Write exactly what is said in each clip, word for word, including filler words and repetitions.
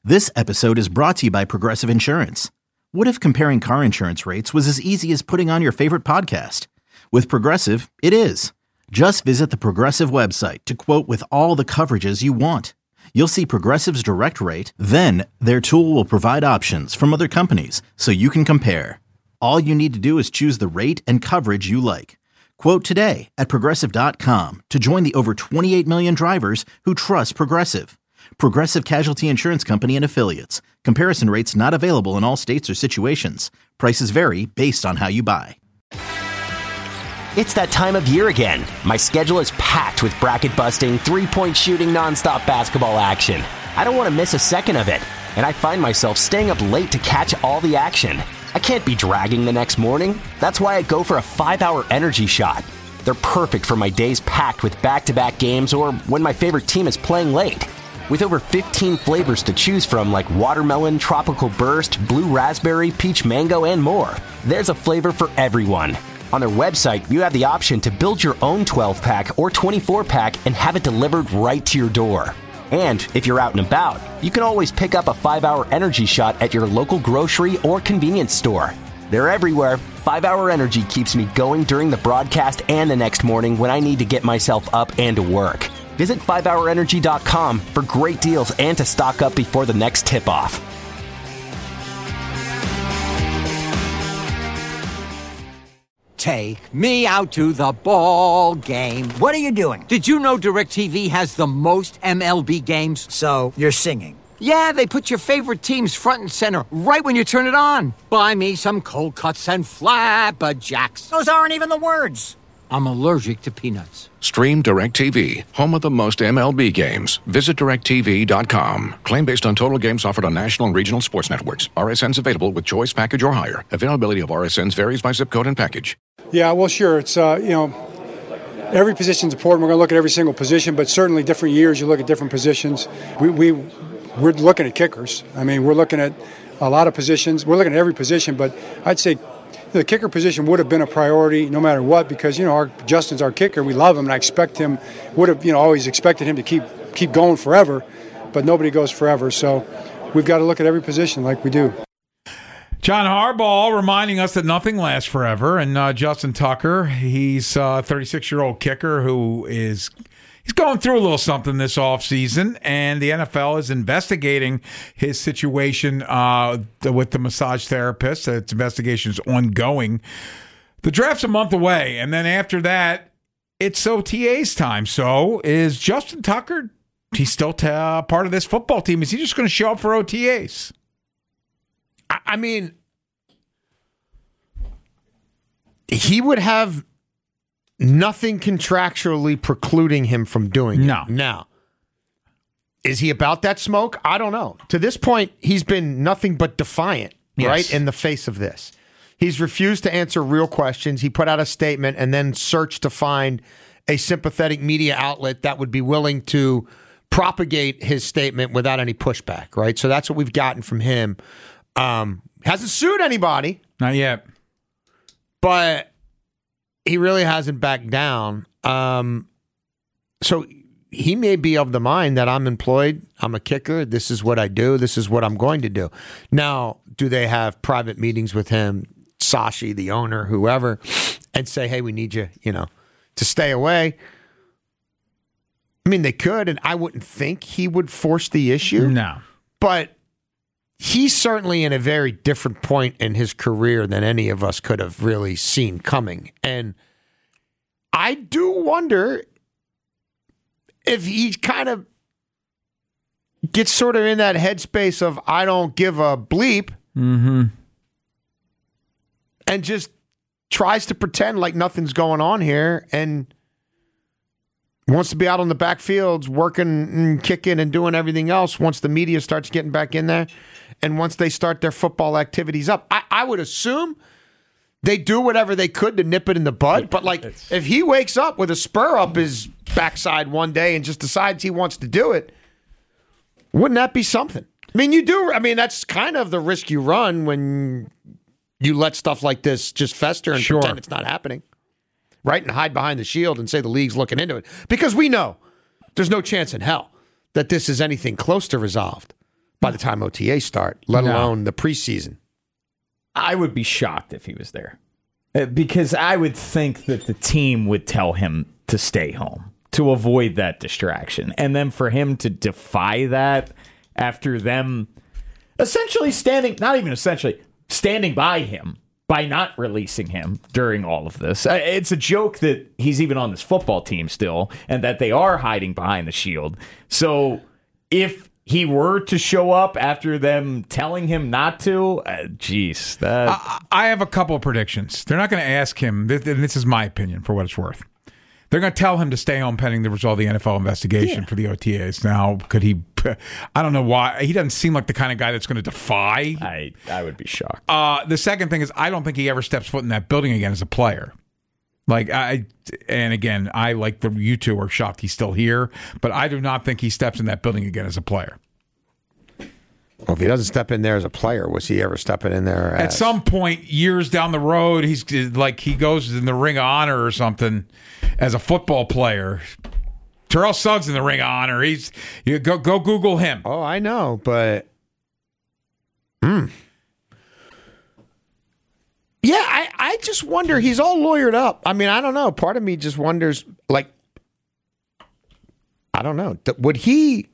This episode is brought to you by Progressive Insurance. What if comparing car insurance rates was as easy as putting on your favorite podcast? With Progressive, it is. Just visit the Progressive website to quote with all the coverages you want. You'll see Progressive's direct rate, then their tool will provide options from other companies so you can compare. All you need to do is choose the rate and coverage you like. Quote today at Progressive dot com to join the over twenty-eight million drivers who trust Progressive. Progressive Casualty Insurance Company and Affiliates. Comparison rates not available in all states or situations. Prices vary based on how you buy. It's that time of year again. My schedule is packed with bracket-busting, three-point shooting, nonstop basketball action. I don't want to miss a second of it, and I find myself staying up late to catch all the action. I can't be dragging the next morning. That's why I go for a five-hour energy shot. They're perfect for my days packed with back-to-back games or when my favorite team is playing late. With over fifteen flavors to choose from like watermelon, tropical burst, blue raspberry, peach mango, and more, there's a flavor for everyone. On their website, you have the option to build your own twelve-pack or twenty-four-pack and have it delivered right to your door. And if you're out and about, you can always pick up a five-hour energy shot at your local grocery or convenience store. They're everywhere. five-hour Energy keeps me going during the broadcast and the next morning when I need to get myself up and to work. Visit five hour energy dot com for great deals and to stock up before the next tip-off. Take me out to the ball game. What are you doing? Did you know DirecTV has the most M L B games? So, you're singing? Yeah, they put your favorite teams front and center right when you turn it on. Buy me some cold cuts and flabberjacks. Those aren't even the words. I'm allergic to peanuts. Stream DirecTV, home of the most M L B games. Visit direct T V dot com. Claim based on total games offered on national and regional sports networks. R S Ns available with choice package or higher. Availability of R S Ns varies by zip code and package. Yeah, well, sure. It's, uh, you know, every position's important. We're going to look at every single position, but certainly different years you look at different positions. We, we, we're looking at kickers. I mean, we're looking at a lot of positions. We're looking at every position, but I'd say the kicker position would have been a priority no matter what because, you know, our, Justin's our kicker. We love him, and I expect him, would have, you know, always expected him to keep keep going forever, but nobody goes forever. So we've got to look at every position like we do. John Harbaugh reminding us that nothing lasts forever, and uh, Justin Tucker, he's a thirty-six-year-old kicker who is he's going through a little something this offseason, and the N F L is investigating his situation uh, with the massage therapist. Its investigation is ongoing. The draft's a month away, and then after that, it's O T As time. So is Justin Tucker, he's still t- uh, part of this football team. Is he just going to show up for O T As? I mean, he would have nothing contractually precluding him from doing it. No. Now, is he about that smoke? I don't know. To this point, he's been nothing but defiant, yes. right, in the face of this. He's refused to answer real questions. He put out a statement and then searched to find a sympathetic media outlet that would be willing to propagate his statement without any pushback, right? So that's what we've gotten from him. Um, hasn't sued anybody. Not yet. But he really hasn't backed down. Um, so he may be of the mind that I'm employed, I'm a kicker, this is what I do, this is what I'm going to do. Now, do they have private meetings with him, Sashi, the owner, whoever, and say, hey, we need you, you know, to stay away? I mean, they could, and I wouldn't think he would force the issue. No. But he's certainly in a very different point in his career than any of us could have really seen coming. And I do wonder if he kind of gets sort of in that headspace of, I don't give a bleep, mm-hmm. and just tries to pretend like nothing's going on here and wants to be out on the backfields working and kicking and doing everything else once the media starts getting back in there and once they start their football activities up. I, I would assume they do whatever they could to nip it in the bud, but like it's, if he wakes up with a spur up his backside one day and just decides he wants to do it, wouldn't that be something? I mean, you do. I mean, that's kind of the risk you run when you let stuff like this just fester and sure. pretend it's not happening. Right? And hide behind the shield and say the league's looking into it. Because we know there's no chance in hell that this is anything close to resolved. by the time O T A start, let No. alone the preseason. I would be shocked if he was there. Uh, Because I would think that the team would tell him to stay home, to avoid that distraction. And then for him to defy that after them essentially standing, not even essentially, standing by him by not releasing him during all of this. Uh, It's a joke that he's even on this football team still and that they are hiding behind the shield. So if he were to show up after them telling him not to, uh, geez, that... I, I have a couple of predictions. They're not going to ask him, this, and this is my opinion for what it's worth. They're going to tell him to stay home pending the result of the N F L investigation Yeah. for the O T As. Now, could he? I don't know why. He doesn't seem like the kind of guy that's going to defy. I, I would be shocked. Uh, the second thing is, I don't think he ever steps foot in that building again as a player. Like I, and again, I like the you two are shocked he's still here, but I do not think he steps in that building again as a player. Well, if he doesn't step in there as a player, was he ever stepping in there as... At some point, years down the road, he's like he goes in the Ring of Honor or something as a football player. Terrell Suggs in the Ring of Honor. He's you go go Google him. Oh, I know, but hmm. Yeah, I, I just wonder. He's all lawyered up. I mean, I don't know. Part of me just wonders, like, I don't know. Th- Would he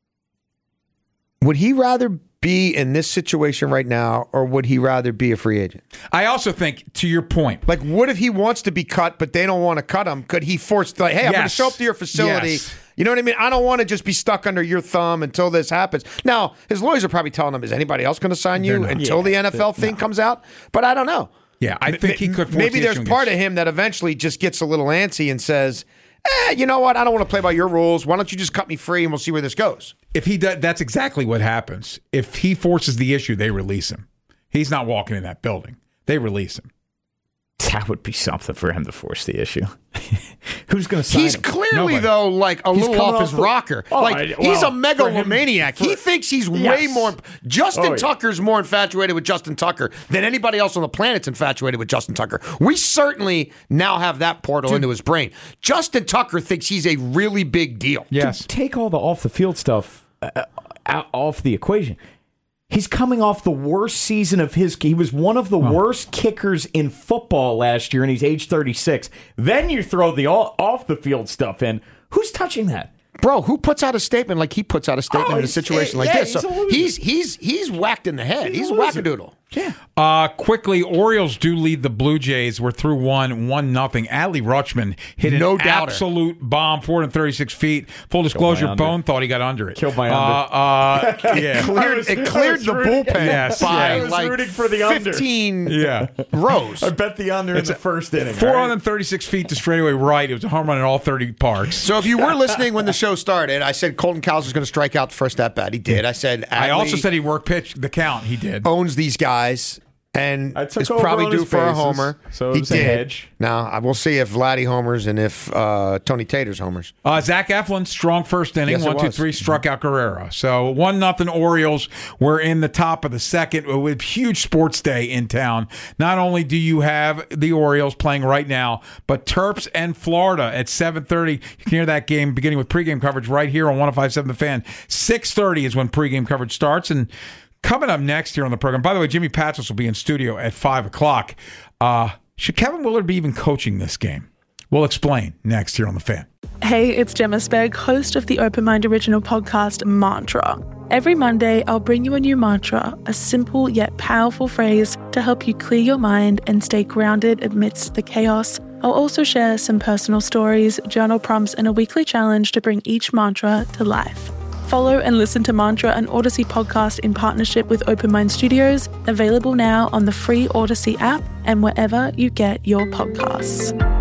would he rather be in this situation right now, or would he rather be a free agent? I also think, to your point, Like, what if he wants to be cut, but they don't want to cut him? Could he force, like, hey, I'm going to Yes. show up to your facility. Yes. You know what I mean? I don't want to just be stuck under your thumb until this happens. Now, his lawyers are probably telling him, is anybody else going to sign you They're not. until Yeah, the N F L thing comes out? But I don't know. yeah, I think he could. Force Maybe the there's issue and part get- of him that eventually just gets a little antsy and says, eh, you know what? I don't want to play by your rules. Why don't you just cut me free and we'll see where this goes? If he does, that's exactly what happens. If he forces the issue, they release him. He's not walking in that building. They release him. That would be something for him to force the issue. Who's going to sign He's him? clearly, Nobody. though, like a He's little coming off his off the- rocker. Oh, like, I- he's a well, for him- megalomaniac. he for- thinks he's way Yes. more. Justin Oh, yeah. Tucker's more infatuated with Justin Tucker than anybody else on the planet's infatuated with Justin Tucker. We certainly now have that portal into his brain. Justin Tucker thinks he's a really big deal. Yes. Take all the off the field stuff uh, out, off the equation. He's coming off the worst season of his. He was one of the worst kickers in football last year, and he's age thirty-six. Then you throw the all, off the field stuff in. Who's touching that? Bro, who puts out a statement like he puts out a statement Oh, in a he's- situation like yeah, this? he's So a loser. he's he's he's whacked in the head. He's, He's a loser. wackadoodle. Yeah. Uh, quickly, Orioles do lead the Blue Jays. We're through one, one nothing. Adley Rutschman hit an No doubter. absolute bomb, four hundred thirty-six feet. Full disclosure, under. Bone thought he got under it. Killed my uh, under. Uh, yeah. Cleared, was- it I cleared was the rooting- bullpen Yes, by yeah. I was like rooting for the under. fifteen Yeah. rows. I bet the under in the first inning. four right? hundred thirty-six feet to straightaway right. It was a home run in all thirty parks. So if you were listening when the show started, I said Colton Cowles was going to strike out the first at bat. He did. I said I also Adley said he worked pitch the count. He did. owns these guys and I took is over probably on due his for a bases, homer. so it he was a did. hedge. Now I will see if Vladdy homers and if uh, Tony Tater's homers. Uh, Zach Eflin, strong first inning, Yes, it one, two, was. three, struck out Guerrero. So one nothing Orioles. We're in the top of the second with huge sports day in town. Not only do you have the Orioles playing right now, but Terps and Florida at seven thirty. You can hear that game beginning with pregame coverage right here on one oh five point seven The Fan. six thirty is when pregame coverage starts. And coming up next here on the program, by the way, Jimmy Patsos will be in studio at five o'clock. Uh, should Kevin Willard be even coaching this game? We'll explain next here on The Fan. Hey, it's Gemma Speg, host of the Open Mind original podcast, Mantra. Every Monday, I'll bring you a new mantra, a simple yet powerful phrase to help you clear your mind and stay grounded amidst the chaos. I'll also share some personal stories, journal prompts, and a weekly challenge to bring each mantra to life. Follow and listen to Mantra, an Odyssey podcast in partnership with Open Mind Studios, available now on the free Odyssey app and wherever you get your podcasts.